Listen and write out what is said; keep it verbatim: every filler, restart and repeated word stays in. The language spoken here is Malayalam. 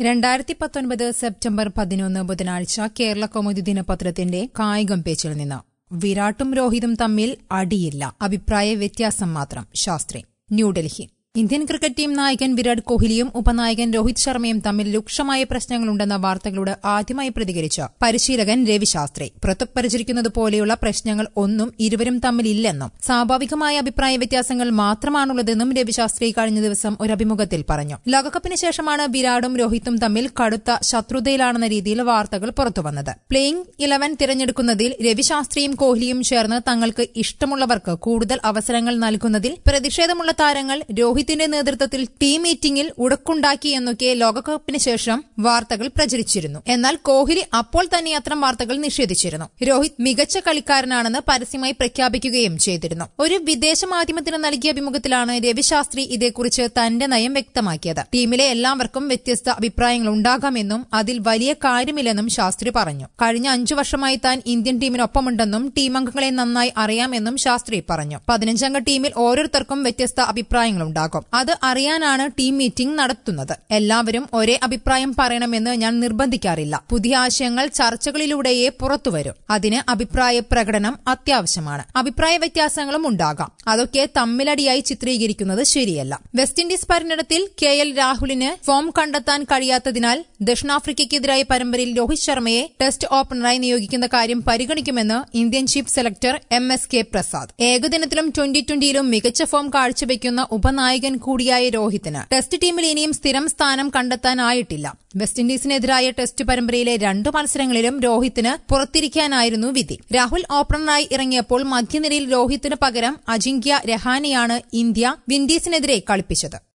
രണ്ടായിരത്തി പത്തൊൻപത് സെപ്റ്റംബർ പതിനൊന്ന് ബുധനാഴ്ച കേരള കൗമുദി ദിനപത്രത്തിന്റെ കായികം പേജിൽ നിന്ന് വിരാട്ടും രോഹിതും തമ്മിൽ അടിയില്ല, അഭിപ്രായ വ്യത്യാസം മാത്രം. Shastri, New Delhi. Indian cricket team നായകൻ വിരാട് കോഹ്ലിയും ഉപനായകൻ രോഹിത് ശർമ്മയും തമ്മിൽ രൂക്ഷമായ പ്രശ്നങ്ങളുണ്ടെന്ന വാർത്തകളോട് ആദ്യമായി പ്രതികരിച്ച പരിശീലകൻ രവി ശാസ്ത്രി, പുറത്തു പരിചരിക്കുന്നതുപോലെയുള്ള പ്രശ്നങ്ങൾ ഒന്നും ഇരുവരും തമ്മിലില്ലെന്നും സ്വാഭാവികമായ അഭിപ്രായ വ്യത്യാസങ്ങൾ മാത്രമാണുള്ളതെന്നും രവി ശാസ്ത്രി കഴിഞ്ഞ ദിവസം ഒരു അഭിമുഖത്തിൽ പറഞ്ഞു. ലോകകപ്പിന് ശേഷമാണ് വിരാടും രോഹിത്തും തമ്മിൽ കടുത്ത ശത്രുതയിലാണെന്ന രീതിയിൽ വാർത്തകൾ പുറത്തുവന്നത്. പ്ലേയിംഗ് ഇലവൻ തിരഞ്ഞെടുക്കുന്നതിൽ രവി ശാസ്ത്രിയും കോഹ്ലിയും ചേർന്ന് തങ്ങൾക്ക് ഇഷ്ടമുള്ളവർക്ക് കൂടുതൽ അവസരങ്ങൾ നൽകുന്നതിൽ പ്രതിഷേധമുള്ള താരങ്ങൾ രോഹിത് രോഹിത്തിന്റെ നേതൃത്വത്തിൽ ടീം മീറ്റിംഗിൽ ഉടക്കുണ്ടാക്കി എന്നൊക്കെ ലോകകപ്പിന് ശേഷം വാർത്തകൾ പ്രചരിച്ചിരുന്നു. എന്നാൽ കോഹ്ലി അപ്പോൾ തന്നെ അത്തരം വാർത്തകൾ നിഷേധിച്ചിരുന്നു. രോഹിത് മികച്ച കളിക്കാരനാണെന്ന് പരസ്യമായി പ്രഖ്യാപിക്കുകയും ചെയ്തിരുന്നു. ഒരു വിദേശ മാധ്യമത്തിന് നൽകിയ അഭിമുഖത്തിലാണ് രവി ശാസ്ത്രി ഇതേക്കുറിച്ച് തന്റെ നയം വ്യക്തമാക്കിയത്. ടീമിലെ എല്ലാവർക്കും വ്യത്യസ്ത അഭിപ്രായങ്ങൾ ഉണ്ടാകാമെന്നും അതിൽ വലിയ കാര്യമില്ലെന്നും ശാസ്ത്രി പറഞ്ഞു. കഴിഞ്ഞ അഞ്ചു വർഷമായി താൻ ഇന്ത്യൻ ടീമിനൊപ്പമുണ്ടെന്നും ടീം അംഗങ്ങളെ നന്നായി അറിയാമെന്നും ശാസ്ത്രി പറഞ്ഞു. പതിനഞ്ചംഗ ടീമിൽ ഓരോരുത്തർക്കും വ്യത്യസ്ത അഭിപ്രായങ്ങളുണ്ടാകും. അത് അറിയാനാണ് ടീം മീറ്റിംഗ് നടത്തുന്നത്. എല്ലാവരും ഒരേ അഭിപ്രായം പറയണമെന്ന് ഞാൻ നിർബന്ധിക്കാറില്ല. പുതിയ ആശയങ്ങൾ ചർച്ചകളിലൂടെയേ പുറത്തുവരും. അതിന് അഭിപ്രായ പ്രകടനം അത്യാവശ്യമാണ്. അഭിപ്രായ വ്യത്യാസങ്ങളും ഉണ്ടാകാം. അതൊക്കെ തമ്മിലടിയായി ചിത്രീകരിക്കുന്നത് ശരിയല്ല. വെസ്റ്റ് ഇൻഡീസ് പര്യടനത്തിൽ കെ എൽ രാഹുലിന് ഫോം കണ്ടെത്താൻ കഴിയാത്തതിനാൽ ദക്ഷിണാഫ്രിക്കയ്ക്കെതിരായ പരമ്പരയിൽ രോഹിത് ശർമ്മയെ ടെസ്റ്റ് ഓപ്പണറായി നിയോഗിക്കുന്ന കാര്യം പരിഗണിക്കുമെന്ന് Indian chief selector M S K Prasad. ഏകദിനത്തിലും ട്വന്റി ട്വന്റിയിലും മികച്ച ഫോം കാഴ്ചവെക്കുന്ന ഉപനായകൻ കൂടിയായ രോഹിത്തിന് ടെസ്റ്റ് ടീമിൽ ഇനിയും സ്ഥിരം സ്ഥാനം കണ്ടെത്താനായിട്ടില്ല. വെസ്റ്റ് ഇൻഡീസിനെതിരായ ടെസ്റ്റ് പരമ്പരയിലെ രണ്ടു മത്സരങ്ങളിലും രോഹിത്തിന് പുറത്തിരിക്കാനായിരുന്നു വിധി. രാഹുൽ ഓപ്പണറായി ഇറങ്ങിയപ്പോൾ മധ്യനിരയിൽ രോഹിത്തിന് പകരം അജിങ്ക്യ രഹാനെയാണ് ഇന്ത്യ വിൻഡീസിനെതിരെ കളിപ്പിച്ചത്.